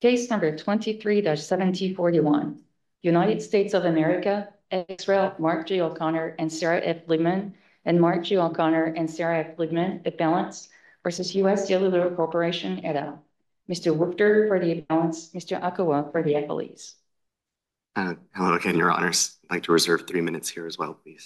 Case number 23-1741, United States of America, Israel, Mark J. O'Connor and Sarah F. Liebman, and Mark J. O'Connor and Sarah F. Liebman, appellants, versus U.S. Cellular Corporation, et al. Mr. Woofter for the appellants, Mr. Akawa for the appellees. Hello again, Your Honors. I'd like to reserve 3 minutes here as well, please.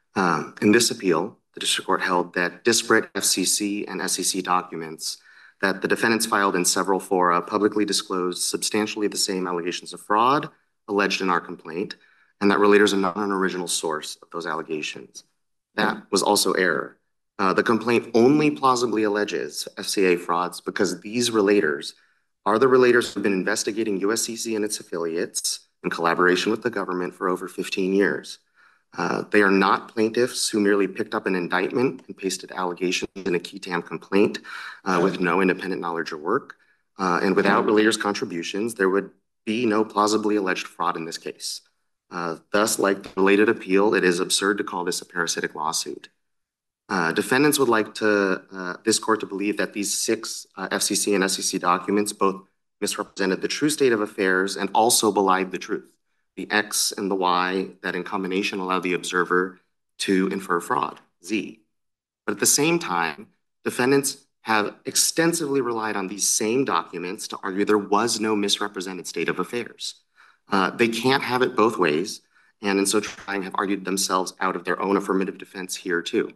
In this appeal, the district court held that disparate FCC and SEC documents that the defendants filed in several fora publicly disclosed substantially the same allegations of fraud alleged in our complaint, and that relators are not an original source of those allegations. That was also error. The complaint only plausibly alleges FCA frauds because these relators are the relators who have been investigating USCC and its affiliates in collaboration with the government for over 15 years. They are not plaintiffs who merely picked up an indictment and pasted allegations in a qui tam complaint with no independent knowledge or work. And without relators' contributions, there would be no plausibly alleged fraud in this case. Thus, like the related appeal, it is absurd to call this a parasitic lawsuit. Defendants would like this court to believe that these 6 FCC and SEC documents both misrepresented the true state of affairs and also belied the truth, the X and the Y that in combination allow the observer to infer fraud, Z. But at the same time, defendants have extensively relied on these same documents to argue there was no misrepresented state of affairs. They can't have it both ways, and in so trying have argued themselves out of their own affirmative defense here too.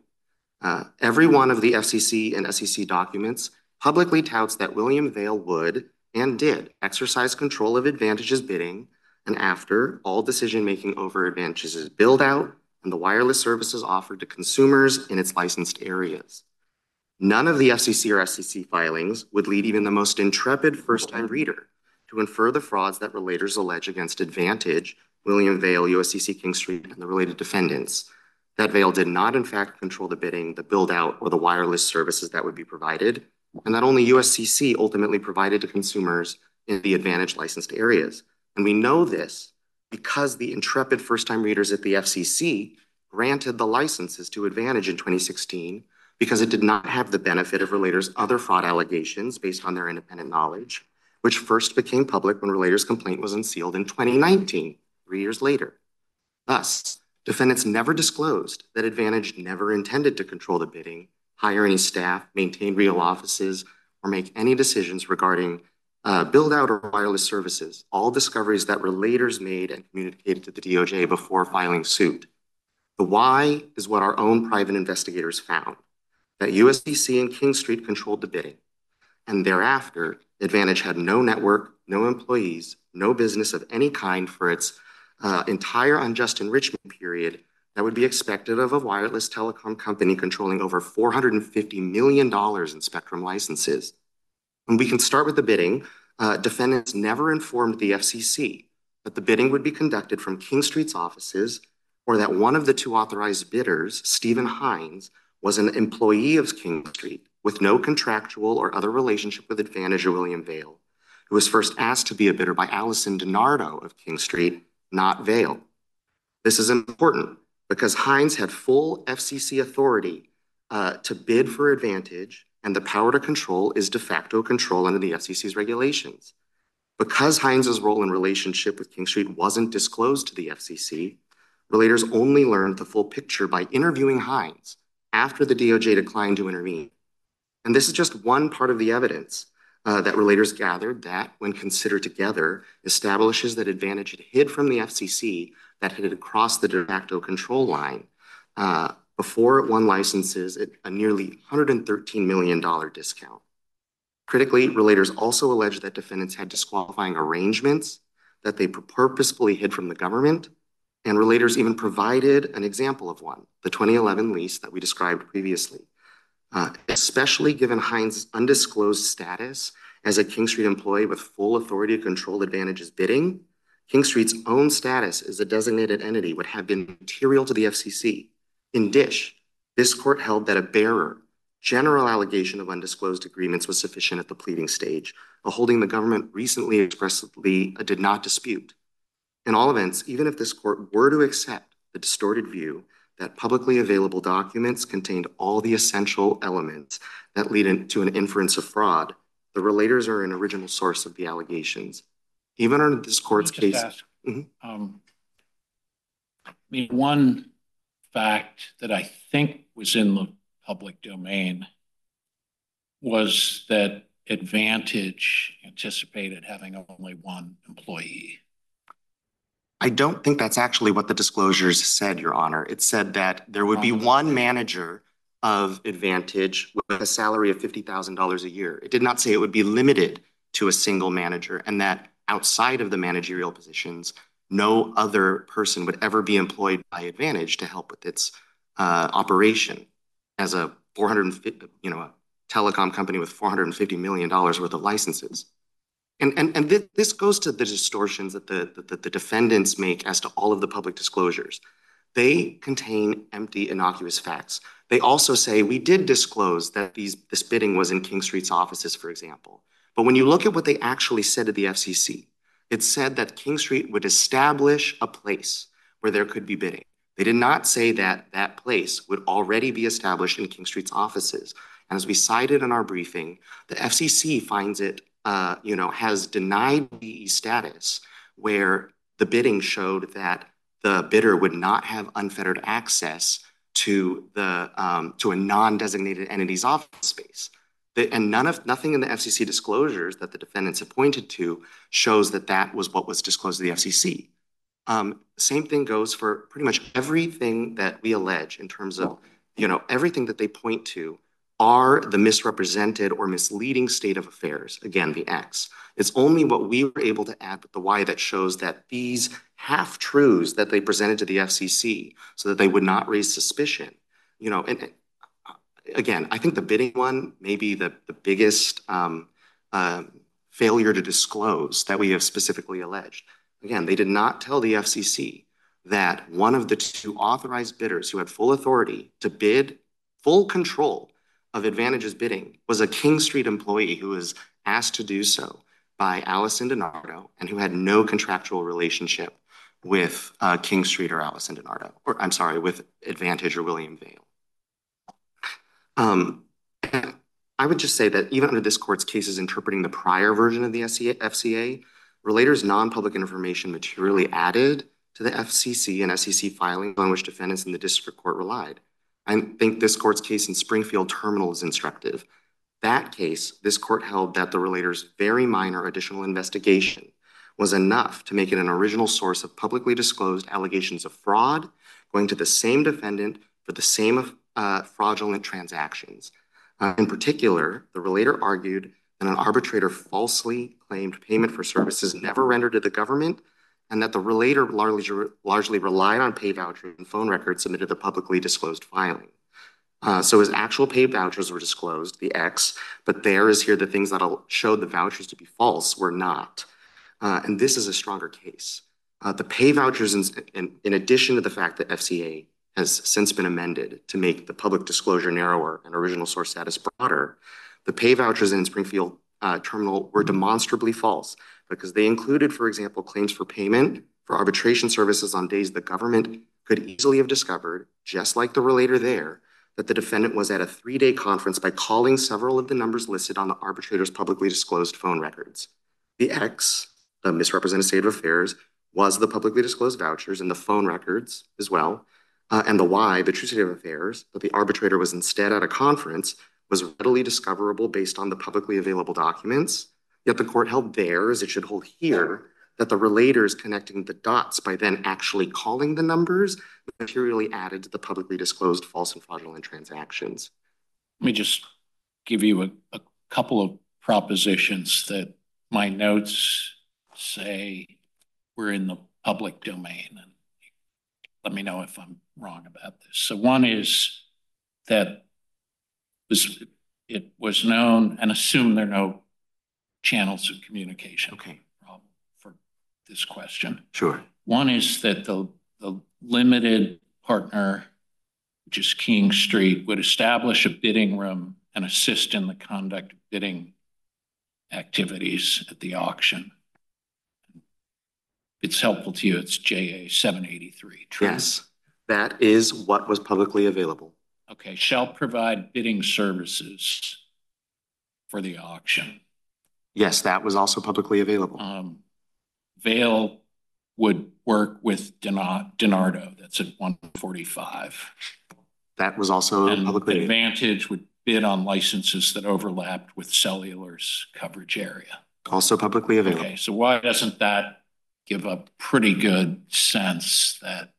Every one of the FCC and SEC documents publicly touts that William Vail would and did exercise control of Advantage's bidding, and after all decision-making over Advantage's build-out and the wireless services offered to consumers in its licensed areas. None of the FCC or SEC filings would lead even the most intrepid first-time reader to infer the frauds that relators allege against Advantage, William Vail, USCC King Street, and the related defendants. That Vail did not, in fact, control the bidding, the build-out, or the wireless services that would be provided, and that only USCC ultimately provided to consumers in the Advantage licensed areas. And we know this because the intrepid first-time readers at the FCC granted the licenses to Advantage in 2016 because it did not have the benefit of relators' other fraud allegations based on their independent knowledge, which first became public when relators' complaint was unsealed in 2019, 3 years later. Thus, defendants never disclosed that Advantage never intended to control the bidding, hire any staff, maintain real offices, or make any decisions regarding build-out or wireless services, all discoveries that relators made and communicated to the DOJ before filing suit. The why is what our own private investigators found, that USCC and King Street controlled the bidding, and thereafter, Advantage had no network, no employees, no business of any kind for its entire unjust enrichment period that would be expected of a wireless telecom company controlling over $450 million in spectrum licenses. And we can start with the bidding. Defendants never informed the FCC that the bidding would be conducted from King Street's offices or that one of the 2 authorized bidders, Stephen Hines, was an employee of King Street with no contractual or other relationship with Advantage or William Vail, who was first asked to be a bidder by Allison DiNardo of King Street, not Vail. This is important because Hines had full FCC authority to bid for Advantage, and the power to control is de facto control under the FCC's regulations. Because Hines's role in relationship with King Street wasn't disclosed to the FCC, relators only learned the full picture by interviewing Hines after the DOJ declined to intervene. And this is just one part of the evidence that relators gathered that, when considered together, establishes that Advantage had hid from the FCC that had crossed the de facto control line before it won licenses at a nearly $113 million discount. Critically, relators also alleged that defendants had disqualifying arrangements that they purposefully hid from the government, and relators even provided an example of one, the 2011 lease that we described previously. Especially given Hines' undisclosed status as a King Street employee with full authority to control Advantage's bidding, King Street's own status as a designated entity would have been material to the FCC. In Dish, this court held that a bearer, general allegation of undisclosed agreements was sufficient at the pleading stage, a holding the government recently expressly did not dispute. In all events, even if this court were to accept the distorted view that publicly available documents contained all the essential elements that lead to an inference of fraud, the relators are an original source of the allegations. Even under this court's case. Ask, I mean, one fact that I think was in the public domain was that Advantage anticipated having only one employee. I don't think that's actually what the disclosures said, Your Honor. It said that there would be one manager of Advantage with a salary of $50,000 a year. It did not say it would be limited to a single manager, and that outside of the managerial positions, no other person would ever be employed by Advantage to help with its operation as a 450, a telecom company with $450 million worth of licenses. And this goes to the distortions that the defendants make as to all of the public disclosures. They contain empty, innocuous facts. They also say we did disclose that this bidding was in King Street's offices, for example. But when you look at what they actually said to the FCC, it said that King Street would establish a place where there could be bidding. They did not say that that place would already be established in King Street's offices. And as we cited in our briefing, the FCC finds it, has denied DE status where the bidding showed that the bidder would not have unfettered access to a non-designated entity's office space. And nothing in the FCC disclosures that the defendants have pointed to shows that that was what was disclosed to the FCC. Same thing goes for pretty much everything that we allege in terms of, everything that they point to are the misrepresented or misleading state of affairs. Again, the X. It's only what we were able to add with the Y that shows that these half-truths that they presented to the FCC so that they would not raise suspicion, and again, I think the bidding one may be the biggest failure to disclose that we have specifically alleged. Again, they did not tell the FCC that one of the two authorized bidders who had full authority to bid, full control of Advantage's bidding, was a King Street employee who was asked to do so by Allison DiNardo and who had no contractual relationship with King Street or Allison DiNardo, or I'm sorry, with Advantage or William Vail. I would just say that even under this court's cases interpreting the prior version of the FCA, relators' non-public information materially added to the FCC and SEC filings on which defendants in the district court relied. I think this court's case in Springfield Terminal is instructive. That case, this court held that the relator's very minor additional investigation was enough to make it an original source of publicly disclosed allegations of fraud going to the same defendant for the same fraudulent transactions. In particular, the relator argued that an arbitrator falsely claimed payment for services never rendered to the government, and that the relator largely relied on pay vouchers and phone records submitted to publicly disclosed filing. So his actual pay vouchers were disclosed, the X, but there is here the things that showed the vouchers to be false were not. And this is a stronger case. The pay vouchers, in addition to the fact that FCA has since been amended to make the public disclosure narrower and original source status broader, the pay vouchers in Springfield Terminal were demonstrably false because they included, for example, claims for payment for arbitration services on days the government could easily have discovered, just like the relator there, that the defendant was at a 3-day conference by calling several of the numbers listed on the arbitrator's publicly disclosed phone records. The X, the misrepresented state of affairs, was the publicly disclosed vouchers and the phone records as well. And the Y, the true state of affairs, that the arbitrator was instead at a conference, was readily discoverable based on the publicly available documents. Yet the court held there, as it should hold here, that the relators connecting the dots by then actually calling the numbers materially added to the publicly disclosed false and fraudulent transactions. Let me just give you a couple of propositions that my notes say were in the public domain. And let me know if I'm wrong about this. So one is that it was known, and assume there are no channels of communication. Okay. For this question. Sure. One is that the limited partner, which is King Street, would establish a bidding room and assist in the conduct of bidding activities at the auction. It's helpful to you. It's JA 783. True? Yes, that is what was publicly available. Okay, shall provide bidding services for the auction. Yes, that was also publicly available. Vail would work with DiNardo. That's at 145. That was also And publicly available. Advantage would bid on licenses that overlapped with Cellular's coverage area. Also publicly available. Okay, so why doesn't that give a pretty good sense that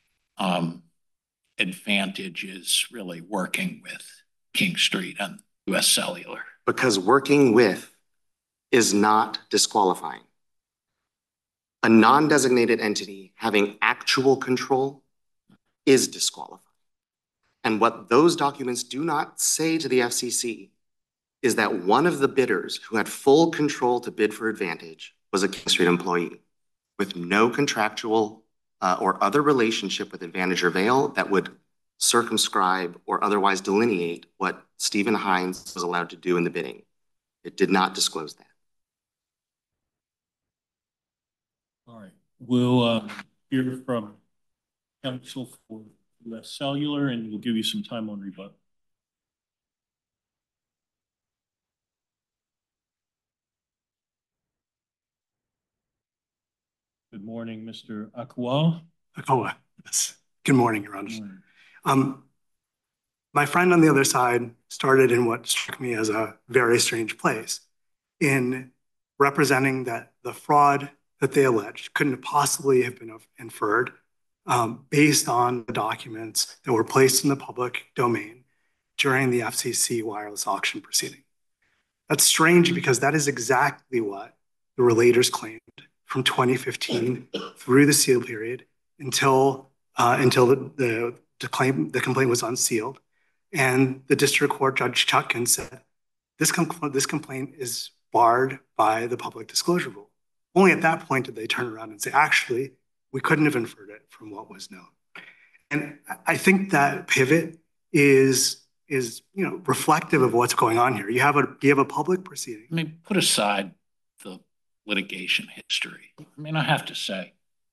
Advantage is really working with King Street and US Cellular? Because working with is not disqualifying. A non-designated entity having actual control is disqualifying. And what those documents do not say to the FCC is that one of the bidders who had full control to bid for Advantage was a King Street employee with no contractual or other relationship with Advantage or Vail that would circumscribe or otherwise delineate what Stephen Hines was allowed to do in the bidding. It did not disclose that. All right, we'll hear from counsel for US Cellular, and we'll give you some time on rebuttal. Good morning, Mr. Akua. Akua, yes. Good morning, Your Honors. My friend on the other side started in what struck me as a very strange place in representing that the fraud that they alleged couldn't possibly have been inferred based on the documents that were placed in the public domain during the FCC wireless auction proceeding. That's strange because that is exactly what the relators claimed from 2015 through the seal period until the complaint was unsealed. And the district court, Judge Chutkan, said, this complaint is barred by the public disclosure rule. Only at that point did they turn around and say, actually, we couldn't have inferred it from what was known. And I think that pivot is reflective of what's going on here. You have a public proceeding. I mean, put aside the litigation history. I mean, I have to say,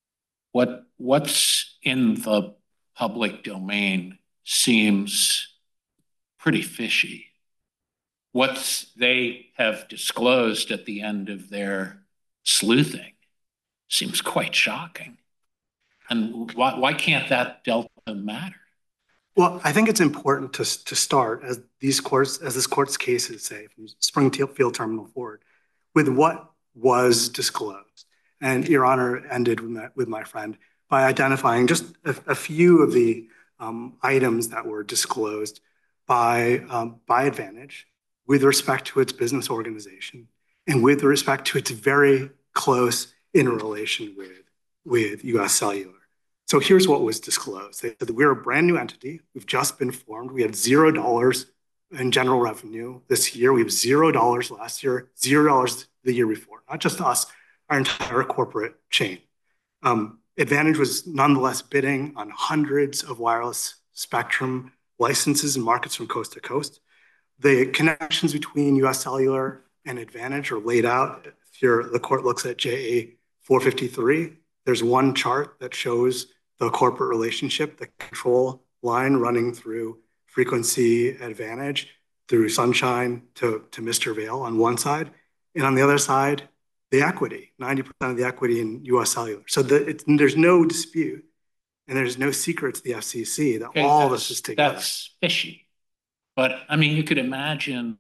what's in the public domain seems pretty fishy. What they have disclosed at the end of their sleuthing seems quite shocking. And why can't that delta matter? Well, I think it's important to start, as this court's cases say, from Springfield Terminal forward, with what was disclosed. And Your Honor ended with my friend by identifying just a few of the items that were disclosed by Advantage with respect to its business organization and with respect to its very close interrelation with US Cellular. So here's what was disclosed. They said that we're a brand new entity. We've just been formed. We had $0 in general revenue this year. We have $0 last year, $0 the year before. Not just us, our entire corporate chain. Advantage was nonetheless bidding on hundreds of wireless spectrum licenses and markets from coast to coast. The connections between US Cellular and Advantage are laid out. If the court looks at JA 453, there's one chart that shows the corporate relationship, the control line running through Frequency Advantage, through Sunshine to Mr. Vail on one side, and on the other side, the equity, 90% of the equity in US Cellular. So there's no dispute, and there's no secret to the FCC that all this is together. That's fishy. But I mean, you could imagine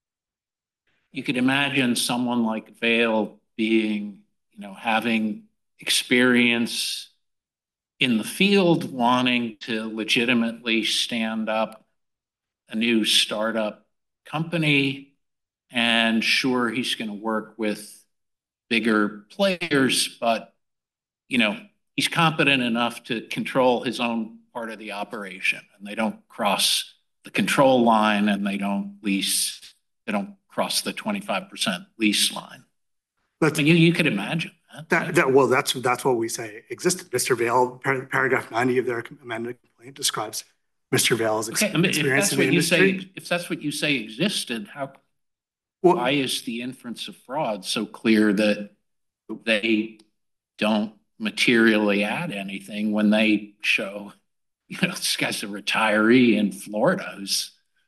someone like Vail being, having experience in the field, wanting to legitimately stand up a new startup company, and sure, he's going to work with bigger players, but he's competent enough to control his own part of the operation, and they don't cross the control line, and they don't cross the 25% lease line. But you could imagine that. Well, that's what we say existed. Mr. Vail, paragraph 90 of their amended complaint describes Mr. Vail's experience in the industry. If that's what you say existed, why is the inference of fraud so clear that they don't materially add anything when they show, this guy's a retiree in Florida who's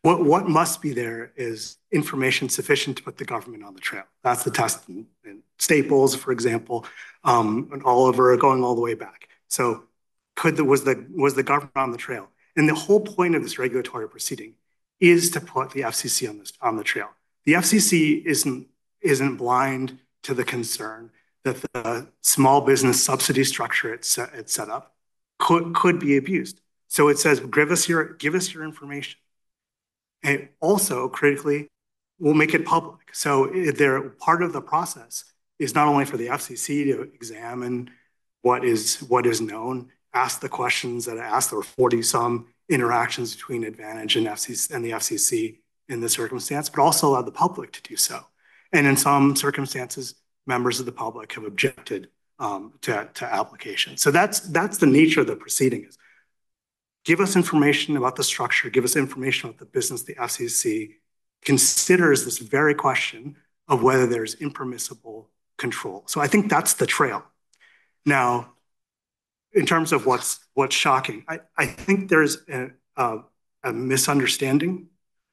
What must be there is information sufficient to put the government on the trail. That's the test in Staples, for example, and Oliver going all the way back. So was the government on the trail? And the whole point of this regulatory proceeding is to put the FCC on the trail. The FCC isn't blind to the concern that the small business subsidy structure it's set up could be abused. So it says, give us your information. And also, critically, we'll make it public. So part of the process is not only for the FCC to examine what is known, ask the questions that I asked. There were 40-some interactions between Advantage and the FCC in this circumstance, but also allow the public to do so. And in some circumstances, members of the public have objected to application. So that's the nature of the proceeding. Is give us information about the structure, give us information about the business. The FCC considers this very question of whether there's impermissible control. So I think that's the trail. Now, in terms of what's shocking, I think there's a misunderstanding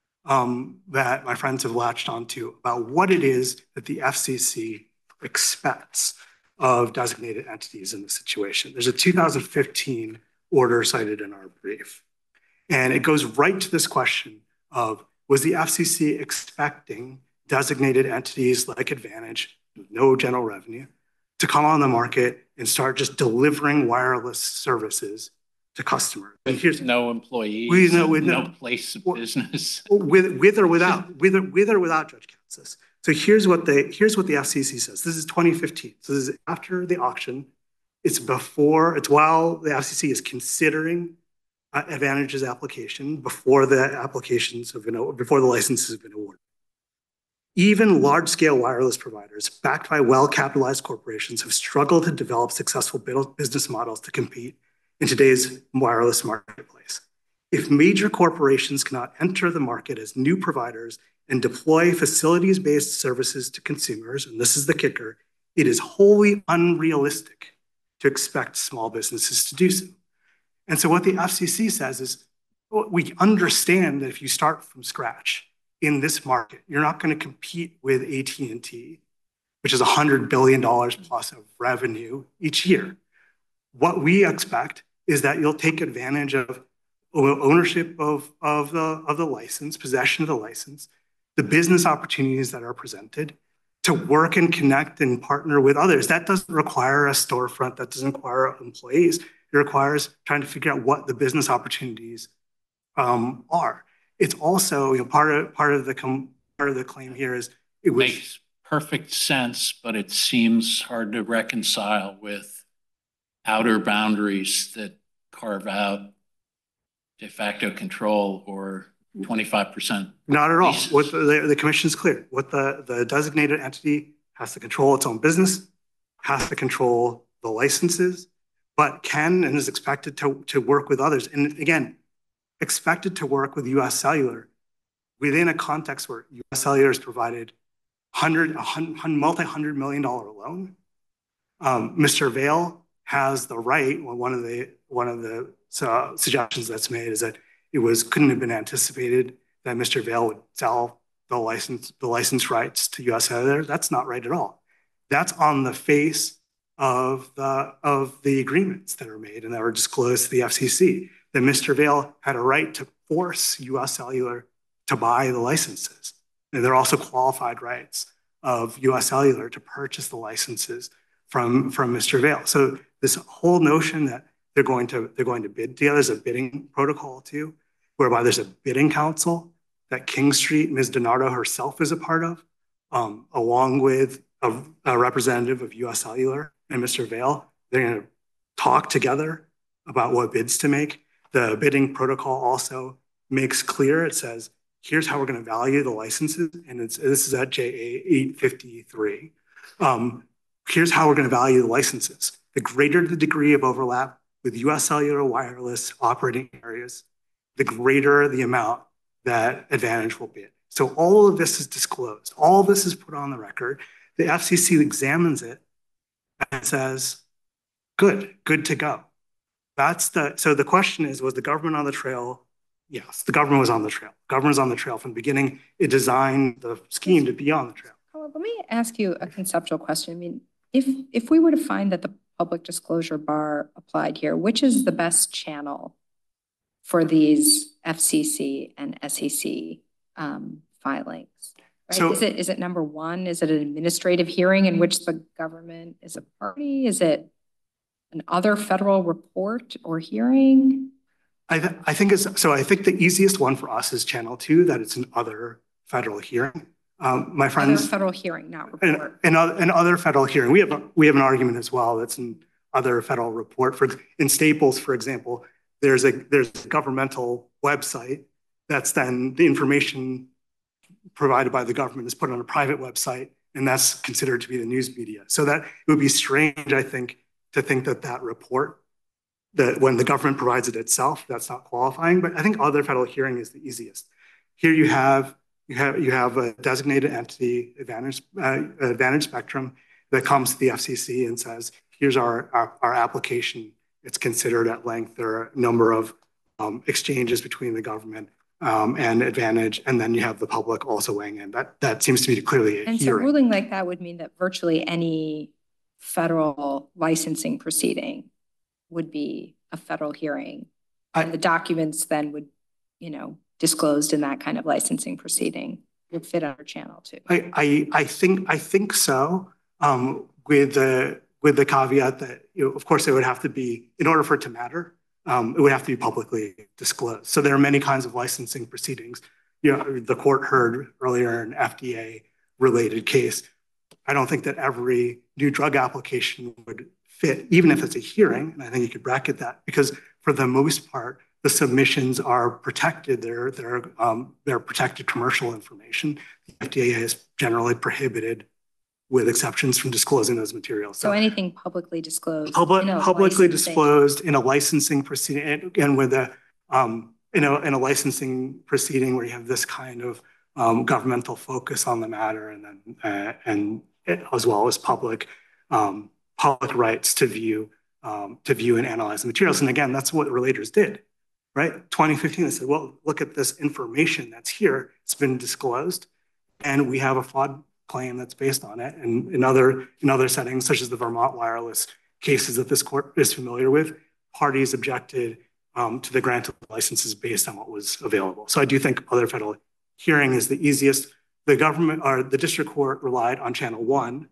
that my friends have latched onto about what it is that the FCC expects of designated entities in this situation. There's a 2015 order cited in our brief, and it goes right to this question of, was the FCC expecting designated entities like Advantage, no general revenue, to come on the market and start just delivering wireless services to customers? And here's no employees, no place of business. With or without Judge Katsas. So here's what the FCC says. This is 2015. So this is after the auction. It's while the FCC is considering Advantage's application before the licenses have been awarded. Even large-scale wireless providers backed by well-capitalized corporations have struggled to develop successful business models to compete in today's wireless marketplace. If major corporations cannot enter the market as new providers and deploy facilities-based services to consumers, and this is the kicker, it is wholly unrealistic to expect small businesses to do so. And so what the FCC says is, we understand that if you start from scratch in this market, you're not going to compete with AT&T, which is $100 billion plus of revenue each year. What we expect is that you'll take advantage of ownership of the license, possession of the license, the business opportunities that are presented, to work and connect and partner with others. That doesn't require a storefront. That doesn't require employees. It requires trying to figure out what the business opportunities are. It's also part of the claim here is makes perfect sense, but it seems hard to reconcile with outer boundaries that carve out de facto control or 25%. Not at all. What the commission is clear. What the designated entity has to control its own business, has to control the licenses, but can and is expected to work with others. And again, expected to work with US Cellular within a context where US Cellular has provided multi-$100 million loan. Mr. Vail has the right, one of the suggestions that's made is that it couldn't have been anticipated that Mr. Vail would sell the license rights to US Cellular. That's not right at all. That's on the face of the agreements that are made and that were disclosed to the FCC, that Mr. Vail had a right to force US Cellular to buy the licenses. And there are also qualified rights of US Cellular to purchase the licenses from Mr. Vail. So this whole notion that they're going to bid together, there's a bidding protocol too, whereby there's a bidding council that King Street, Ms. DiNardo herself is a part of, along with a representative of US Cellular and Mr. Vail. They're going to talk together about what bids to make. The bidding protocol also makes clear, it says, here's how we're going to value the licenses, and this is at JA 853. Here's how we're going to value the licenses. The greater the degree of overlap with US Cellular wireless operating areas, the greater the amount that Advantage will bid. So all of this is disclosed. All of this is put on the record. The FCC examines it and says, good to go. So the question is, was the government on the trail yes, the government was on the trail. Government was on the trail from the beginning. It designed the scheme to be on the trail. Let me ask you a conceptual question. I mean, if we were to find that the public disclosure bar applied here, which is the best channel for these FCC and SEC filings? Right? So, is it number one? Is it an administrative hearing in which the government is a party? Is it an other federal report or hearing? I think I think the easiest one for us is Channel 2, that it's an other federal hearing. My friends, other federal hearing, not report. An other federal hearing. We have an argument as well that's an other federal report. In Staples, for example, there's a governmental website that's then the information provided by the government is put on a private website, and that's considered to be the news media. So that it would be strange, I think, to think that report, that when the government provides it itself, that's not qualifying. But I think other federal hearing is the easiest. Here you have a designated entity, Advantage Spectrum, that comes to the FCC and says, here's our application. It's considered at length. There are a number of exchanges between the government and Advantage, and then you have the public also weighing in. That seems to be clearly a hearing. And so ruling like that would mean that virtually any federal licensing proceeding would be a federal hearing, and the documents then would, disclosed in that kind of licensing proceeding would fit under Channel 2. I think so. With the caveat that of course it would have to be, in order for it to matter, it would have to be publicly disclosed. So there are many kinds of licensing proceedings. The court heard earlier an FDA related case. I don't think that every new drug application would fit, even if it's a hearing. And I think you could bracket that because for the most part, the submissions are protected. They're protected commercial information. The FDA is generally prohibited, with exceptions, from disclosing those materials. So anything publicly disclosed, publicly disclosed in a licensing proceeding, and with in a licensing proceeding where you have this kind of governmental focus on the matter, and as well as public rights to view and analyze the materials. And again, that's what relators did. Right? 2015, they said, well, look at this information that's here. It's been disclosed, and we have a fraud claim that's based on it. And in other settings, such as the Vermont wireless cases that this court is familiar with, parties objected to the grant of licenses based on what was available. So I do think other federal hearing is the easiest. The government or the district court relied on Channel 1,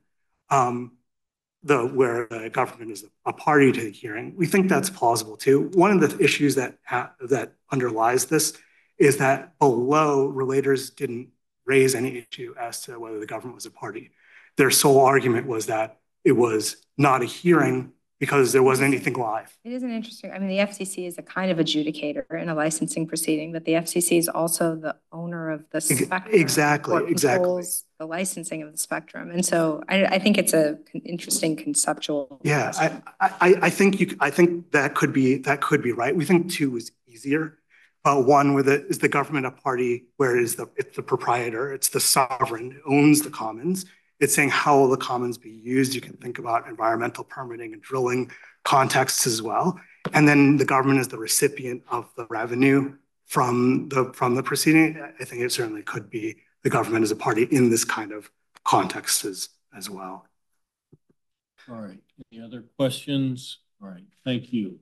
where the government is a party to the hearing. We think that's plausible too. One of the issues that underlies this is that below, relators didn't raise any issue as to whether the government was a party. Their sole argument was that it was not a hearing because there wasn't anything live. It is an interesting, the FCC is a kind of adjudicator in a licensing proceeding, but the FCC is also the owner of the spectrum. Exactly. Controls the licensing of the spectrum. And so I think it's an interesting conceptual. Yeah, I think that could be right. We think 2 is easier. One with it is the government a party where it's the proprietor, it's the sovereign who owns the commons. It's saying how will the commons be used. You can think about environmental permitting and drilling contexts as well. And then the government is the recipient of the revenue from the proceeding. I think it certainly could be the government as a party in this kind of context as well. All right. Any other questions? All right. Thank you.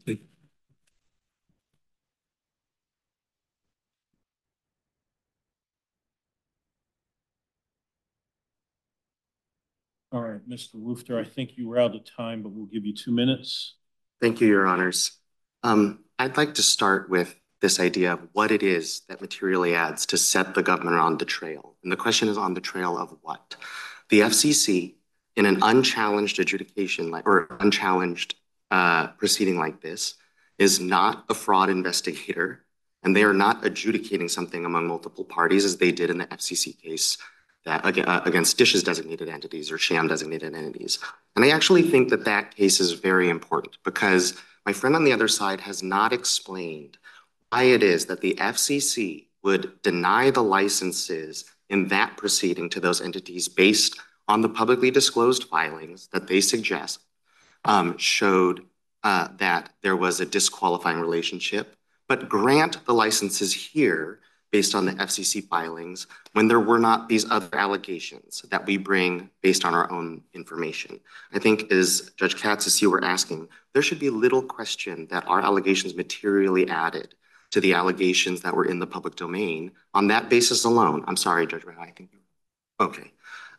All right, Mr. Woofter, I think you were out of time, but we'll give you 2 minutes. Thank you, Your Honors. I'd like to start with this idea of what it is that materially adds to set the government on the trail. And the question is, on the trail of what? The FCC, in an unchallenged adjudication or unchallenged proceeding like this, is not a fraud investigator, and they are not adjudicating something among multiple parties as they did in the FCC case against DISH's designated entities or sham designated entities. And I actually think that case is very important because my friend on the other side has not explained why it is that the FCC would deny the licenses in that proceeding to those entities based on the publicly disclosed filings that they suggest showed that there was a disqualifying relationship but grant the licenses here based on the FCC filings when there were not these other allegations that we bring based on our own information. I think, as Judge Katz, as you were asking, there should be little question that our allegations materially added to the allegations that were in the public domain on that basis alone. I'm sorry, Judge Ray, I think. Okay.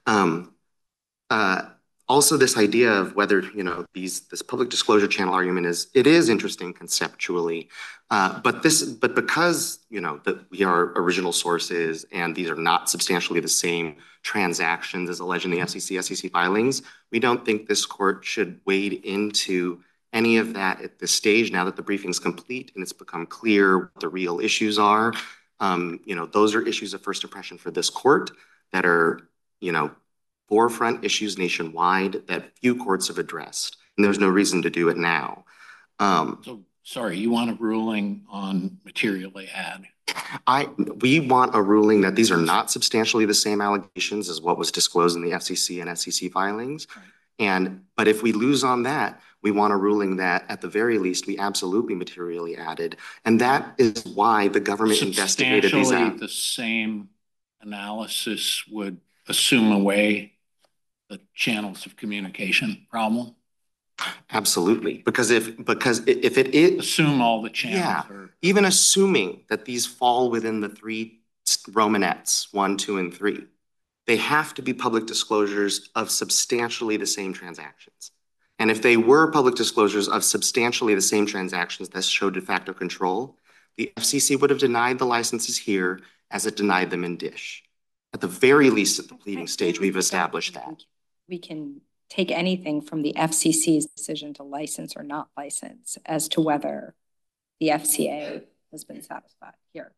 Also, this idea of whether, this public disclosure channel argument it is interesting conceptually, but because, that we are original sources and these are not substantially the same transactions as alleged in the FCC, SEC filings, we don't think this court should wade into any of that at this stage now that the briefing is complete and it's become clear what the real issues are. Those are issues of first impression for this court that are, forefront issues nationwide that few courts have addressed, and there's no reason to do it now. So, sorry, you want a ruling on materially add? We want a ruling that these are not substantially the same allegations as what was disclosed in the FCC and SEC filings. Right. But if we lose on that, we want a ruling that at the very least we absolutely materially added. And that is why the government investigated these. Substantially the same analysis would assume away the channels of communication problem? Absolutely, because if it is, assume all the channels. Yeah, even assuming that these fall within the three Romanettes, 1, 2, and 3, they have to be public disclosures of substantially the same transactions. And if they were public disclosures of substantially the same transactions that show de facto control, the FCC would have denied the licenses here as it denied them in DISH. At the very least, at the pleading stage, we've established that. We can take anything from the FCC's decision to license or not license as to whether the FCA has been satisfied here.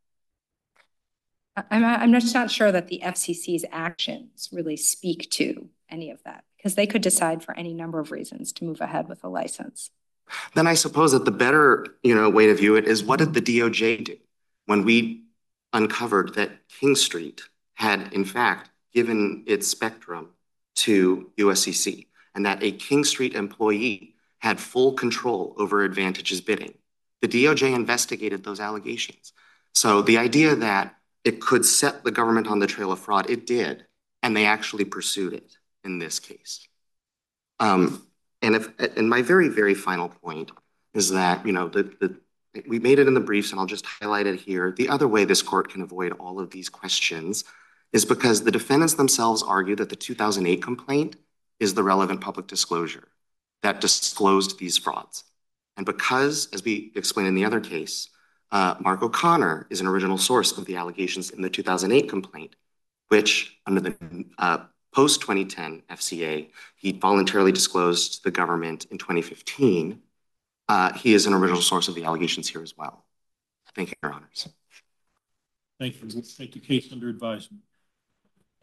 I'm just not sure that the FCC's actions really speak to any of that, because they could decide for any number of reasons to move ahead with a license. Then I suppose that the better, way to view it is, what did the DOJ do when we uncovered that King Street had, in fact, given its spectrum to USCC, and that a King Street employee had full control over Advantage's bidding? The DOJ investigated those allegations. So the idea that it could set the government on the trail of fraud, it did, and they actually pursued it in this case. And my very, very final point is that, we made it in the briefs, and I'll just highlight it here. The other way this court can avoid all of these questions is because the defendants themselves argue that the 2008 complaint is the relevant public disclosure that disclosed these frauds. And because, as we explained in the other case, Mark O'Connor is an original source of the allegations in the 2008 complaint, which under the post-2010 FCA, he voluntarily disclosed to the government in 2015, he is an original source of the allegations here as well. Thank you, Your Honors. Thank you. We'll take the case under advisement.